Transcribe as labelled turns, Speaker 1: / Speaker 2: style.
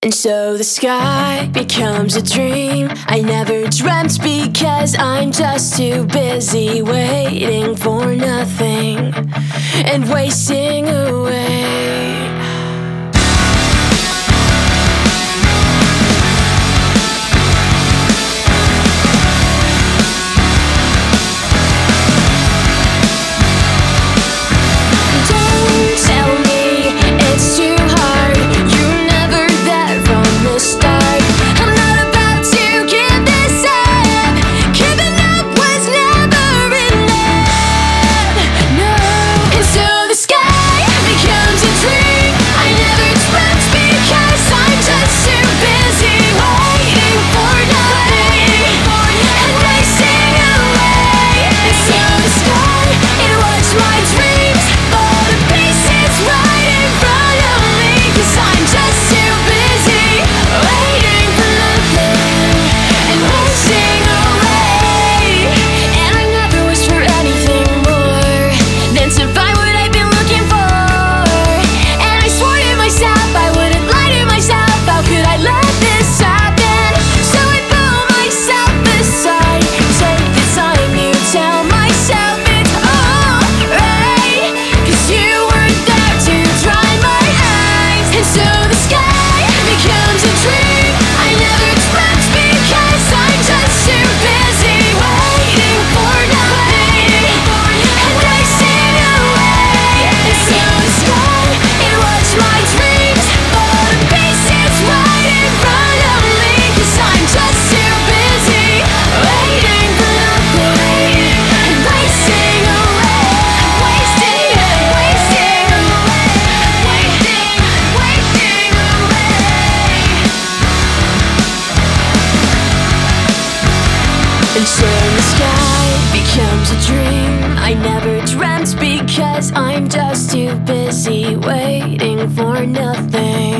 Speaker 1: And so the sky becomes a dream I never dreamt, because I'm just too busy waiting for nothing and wasting away. And so the sky becomes a dream I never dreamt, because I'm just too busy waiting for nothing.